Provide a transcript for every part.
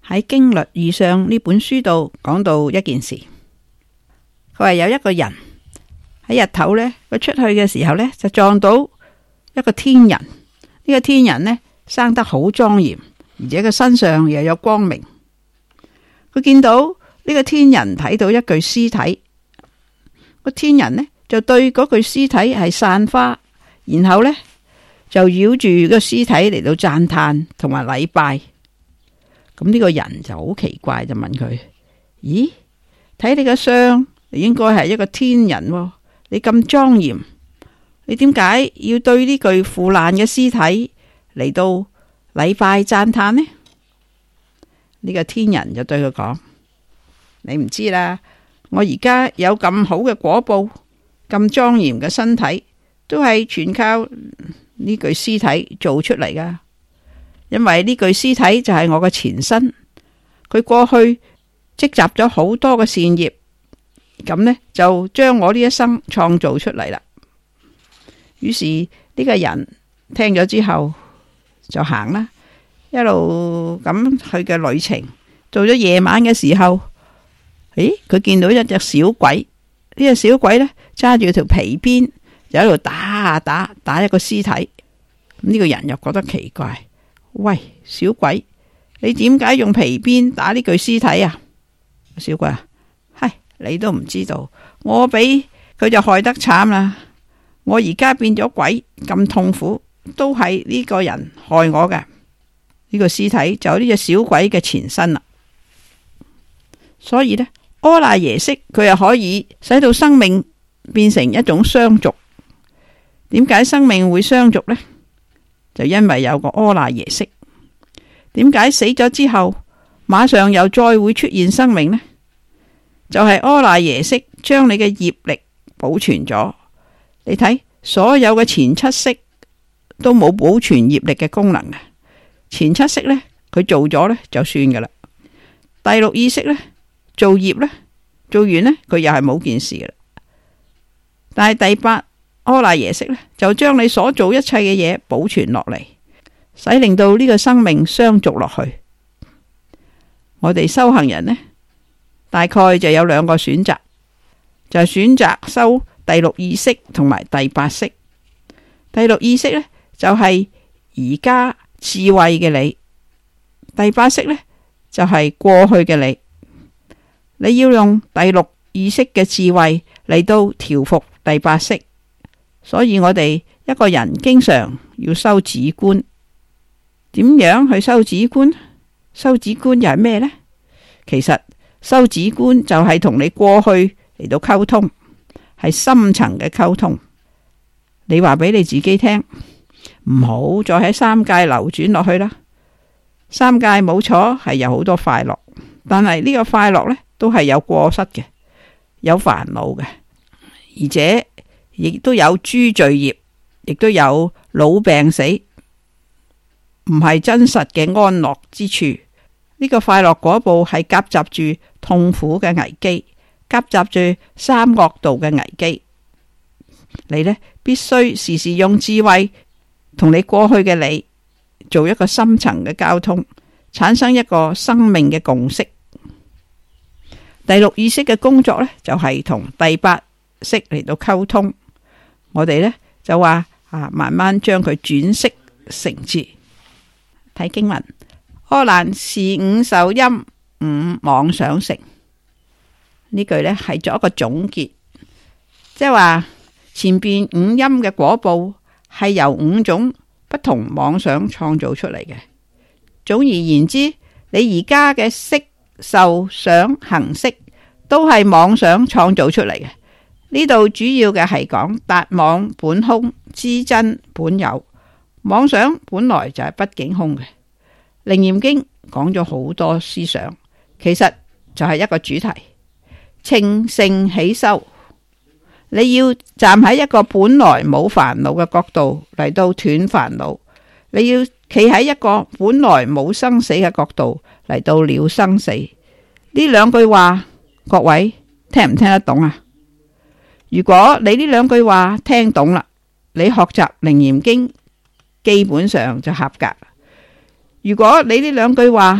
喺《經律義相》呢本書度講到一件事，佢話有一個人喺日頭呢，佢出去嘅時候呢，就撞到一個天人。呢個天人呢，生得好莊嚴，而且佢身上又有光明。佢見到呢個天人睇到一具屍體，個天人呢就對嗰具屍體係散花，然後呢就繞住個屍體嚟到讚嘆同埋禮拜。咁呢個人就好奇怪，就問佢：咦，睇你個相，你應該係一個天人喎，你咁莊嚴，你點解要對呢具腐爛嘅屍體嚟到禮拜讚嘆呢？呢個天人就對佢講：你唔知啦，我而家有咁好嘅果報，咁莊嚴嘅身體，都係全靠呢具屍體做出嚟噶。因為呢具屍體就係我嘅前身，佢過去積集咗好多嘅善業，咁呢就將我呢一生創造出嚟啦。於是呢個人聽咗之後就行啦，一路咁去嘅旅程。到咗夜晚嘅時候，佢見到一隻小鬼，呢隻小鬼呢揸住條皮鞭，就喺度打一個屍體。呢個人又覺得奇怪。喂，小鬼，你點解用皮鞭打呢具屍體啊？小鬼啊，你都唔知道，我俾佢就害得慘啦。我而家變咗鬼咁痛苦，都係呢個人害我嘅。呢個屍體就係呢隻小鬼嘅前身啦。所以呢，阿賴耶識佢又可以使到生命變成一種相續。點解生命會相續呢？就因為有個阿賴耶識。點解死咗之後馬上又再會出現生命呢？就係阿賴耶識將你嘅業力保存咗。你睇所有嘅前七識都冇保存業力嘅功能嘅。前七識呢，佢做咗呢就算噶啦。第六意識呢，做業呢，做完呢，佢又係冇件事噶啦。但係第八阿賴耶識呢，就將你所做一切嘅嘢保存落嚟，使令到呢個生命相續落去。我哋修行人呢，大概就有兩個選擇，就係選擇修第六意識同埋第八識。第六意識呢，就係而家智慧嘅你，第八識呢，就係過去嘅你。你要用第六意識嘅智慧嚟到調伏第八識。所以我哋一個人經常要修止觀。點樣去修止觀？修止觀又係咩呢？其實修止觀就係同你過去嚟到溝通，係深層嘅溝通。你話俾你自己聽，唔好再喺三界流轉落去啦。三界冇錯係有好多快樂，但係呢個快樂呢都係有過失嘅，有煩惱嘅，而且亦都有諸罪業，亦都有老病死，唔係真實嘅安樂之處。呢個快樂果報係夾雜住痛苦嘅危機，夾雜住三惡道嘅危機。你呢必須時時用智慧同你過去嘅你做一個深層嘅交通，產生一個生命嘅共識。第六意識嘅工作呢，就係同第八識嚟到溝通。我哋呢就話慢慢將佢轉識成智。睇經文，阿難是五受陰，五妄想成。呢句呢係作一個總結，即係話前邊五陰嘅果報係由五種不同妄想創造出嚟嘅。總而言之，你而家嘅色受想行識都係妄想創造出嚟嘅。呢度主要嘅係講達妄本空，知真本有。妄想本來就係不境空嘅。楞嚴經講咗好多思想，其實就係一個主題：稱性起修。你要站喺一個本來冇煩惱嘅角度嚟到斷煩惱，你要企喺一個本來冇生死嘅角度嚟到了生死。呢兩句話，各位聽唔聽得懂啊？如果你呢兩句話聽懂啦，你學習楞嚴經基本上就合格。如果你呢兩句話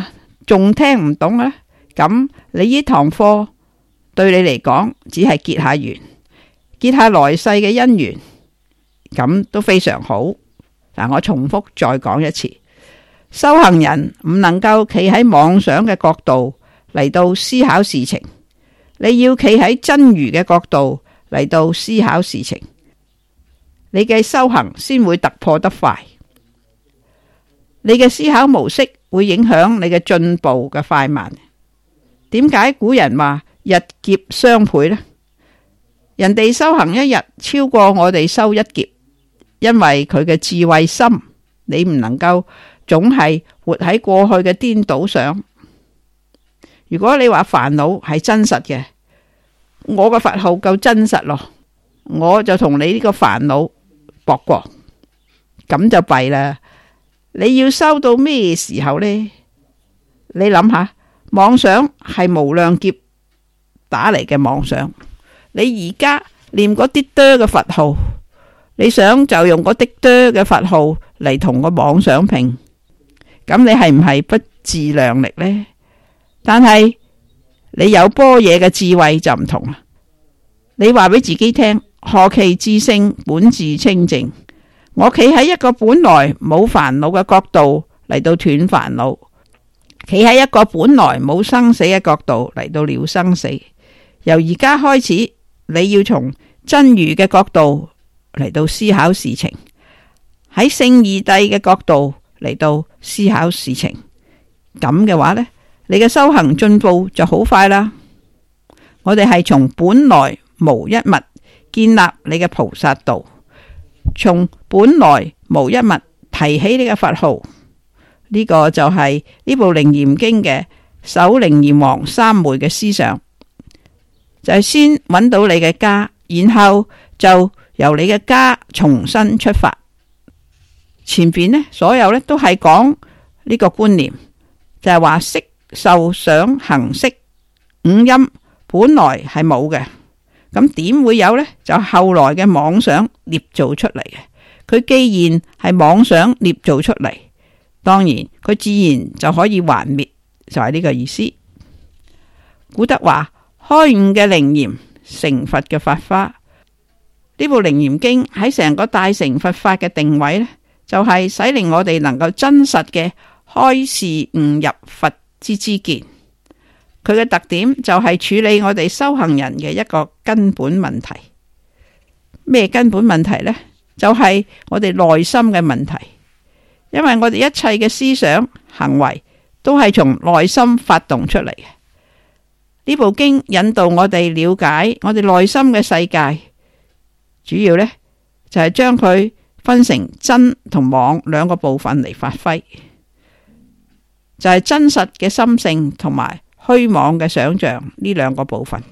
仲聽唔懂啊？咁你呢堂課對你嚟講只係結下緣，結下來世嘅姻緣，咁都非常好。嗱，我重複再講一次，修行人唔能夠企喺妄想嘅角度嚟到思考事情，你要企喺真如嘅角度嚟到思考事情，你嘅修行先會突破得快。你嘅思考模式會影響你嘅進步嘅快慢。點解古人話日劫雙倍呢？人哋修行一日超過我哋修一劫，因為佢嘅智慧深。你唔能夠總係活喺過去嘅顛倒上。如果你話煩惱係真實嘅，我嘅佛號夠真實咯，我就同你呢個煩惱搏過，咁就弊啦。你要修到咩時候呢？你諗下，妄想係無量劫打嚟嘅妄想。你而家念嗰啲多嘅佛號，你想就用嗰啲多嘅佛號嚟同個妄想拼，咁你係唔係不自量力呢？但係你有般若嘅智慧就唔同啦。你話俾自己聽，何其自性本自清淨。我企喺一個本來冇煩惱嘅角度嚟到斷煩惱，企喺一個本來冇生死嘅角度嚟到了生死。由而家開始，你要從真如嘅角度嚟到思考事情，喺聖義諦嘅角度嚟到思考事情。咁嘅話呢，你嘅修行進步就好快啦。我哋係從本來無一物建立你嘅菩薩道，從本來無一物提起呢個佛號。呢個就係呢部《楞嚴經》嘅首楞嚴王三昧嘅思想，就係先揾到你嘅家，然後就由你嘅家重新出發。前邊呢，所有呢都係講呢個觀念，就係話色受想行識五陰本來係冇嘅，咁點會有呢？就後來嘅妄想捏造出嚟嘅。佢既然係妄想捏造出嚟，當然佢自然就可以還滅，就係呢個意思。古德話：開悟嘅楞嚴，成佛嘅法花。呢部《楞嚴經》喺成個大乘佛法嘅定位呢，就係使令我哋能夠真實嘅開示悟入佛之知見。佢嘅特點就係處理我哋修行人嘅一個根本問題。咩根本問題呢？就係我哋內心嘅問題。因為我哋一切嘅思想行為都係從內心發動出嚟嘅。呢部經引導我哋了解我哋內心嘅世界，主要呢就係將佢分成真同妄兩個部分嚟發揮，就係真實嘅心性同埋虛妄嘅想象呢兩個部分。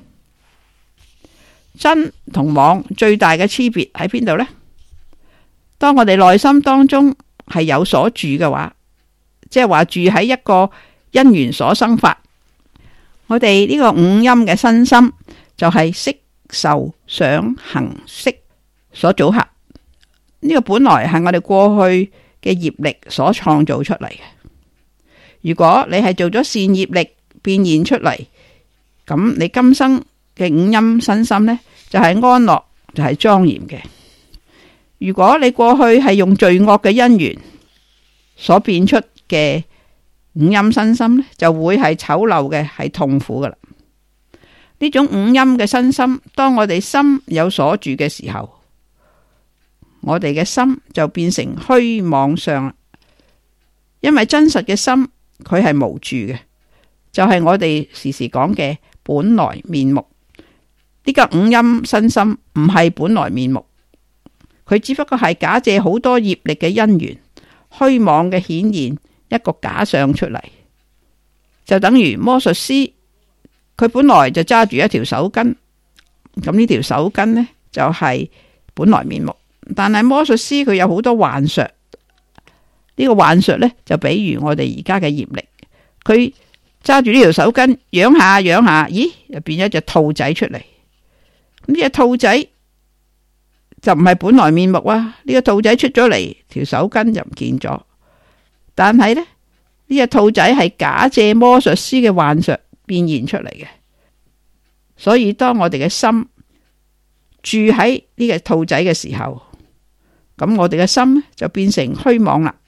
真同妄最大嘅區別喺邊度呢？當我哋內心當中係有所住嘅話，即係話住喺一個因緣所生法，我哋呢個五陰嘅身心就係色受想行識所組合。呢個本來係我哋過去嘅業力所創造出嚟嘅。如果你係做咗善業力變現出嚟，咁你今生嘅五陰身心呢，就係安樂，就係莊嚴嘅。如果你過去係用罪惡嘅因緣所變出嘅五陰身心呢，就會係醜陋嘅，係痛苦噶啦。呢種五陰嘅身心，當我哋心有所住嘅時候，我哋嘅心就變成虛妄相。因為真實嘅心佢係無住嘅，就係我哋時時講嘅本來面目。呢個五陰身心唔係本來面目，佢只不過係假借好多業力嘅因緣，虛妄嘅顯現一個假相出嚟。就等於魔術師，佢本來就揸住一條手巾，咁呢條手巾呢，就係本來面目，但係魔術師佢有好多幻術。呢個幻術呢，就比如我哋而家嘅業力，佢揸住呢條手巾，揚下揚下，咦，又變咗隻兔仔出嚟。呢隻兔仔就唔係本來面目啊！呢個兔仔出咗嚟，條手巾就唔見咗。但係呢， 呢隻兔仔係假借魔術師嘅幻術變現出嚟嘅。所以當我哋嘅心住喺呢個兔仔嘅時候，咁我哋嘅心就變成虛妄啦。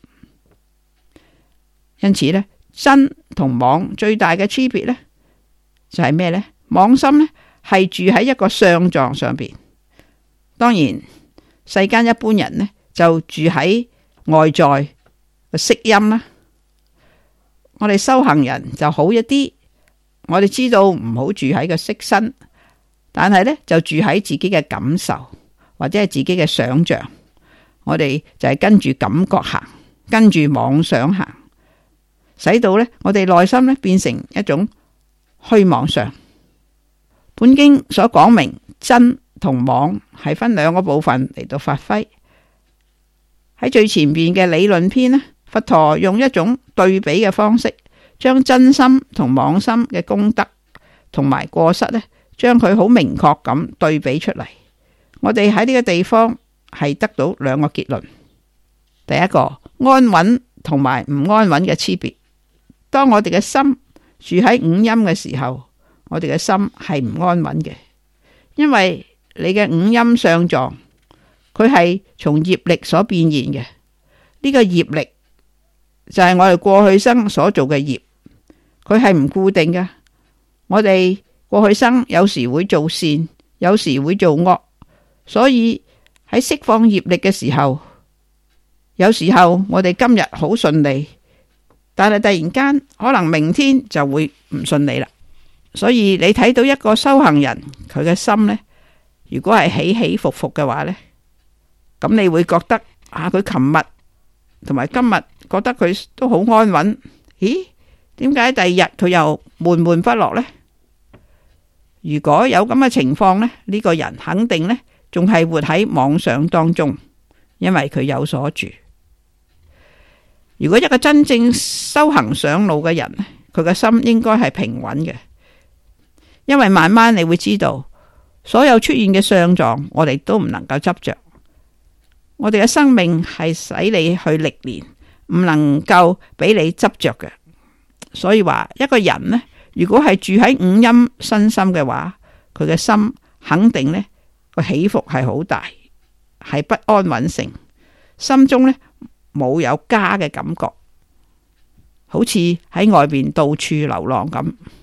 因此呢，真同妄最大嘅區別呢，就係咩呢？妄心呢係住喺一個相狀上邊，當然世間一般人呢就住喺外在嘅色音啦。我哋修行人就好一啲，我哋知道唔好住喺個色身，但係呢就住喺自己嘅感受或者係自己嘅想象。我哋就係跟住感覺行，跟住妄想行，使到呢我哋內心呢變成一種虛妄相。本經所講明真同妄係分兩個部分嚟到發揮。喺最前邊嘅理論篇呢，佛陀用一種對比嘅方式，將真心同妄心嘅功德同埋過失呢，將佢好明確咁對比出嚟。我哋喺呢個地方係得到兩個結論。第一個，安穩同埋唔安穩嘅區別。當我哋嘅心住喺五陰嘅時候，我哋嘅心係唔安穩嘅，因為你嘅五陰相狀，佢係從業力所變現嘅。呢個業力就係我哋過去生所做嘅業，佢係唔固定嘅。我哋過去生有時會做善，有時會做惡，所以喺釋放業力嘅時候，有時候我哋今日好順利，但係突然間可能明天就會唔順利啦。所以你睇到一個修行人，佢嘅心呢，如果係起起伏伏嘅話呢，咁你會覺得佢琴日同埋今日覺得佢都好安穩，咦？點解第二日佢又悶悶不樂呢？如果有咁嘅情況呢，呢個人肯定呢仲係活喺妄想當中，因為佢有所住。如果一個真正修行上路嘅人，佢嘅心應該係平穩嘅。因為慢慢你會知道，所有出現嘅相狀，我哋都唔能夠執着。我哋嘅生命係使你去歷練，唔能夠俾你執着嘅。所以話一個人呢，如果係住喺五陰身心嘅話，佢嘅心肯定呢個起伏係好大，係不安穩性，心中呢冇有家嘅感覺，好似喺外邊到處流浪咁。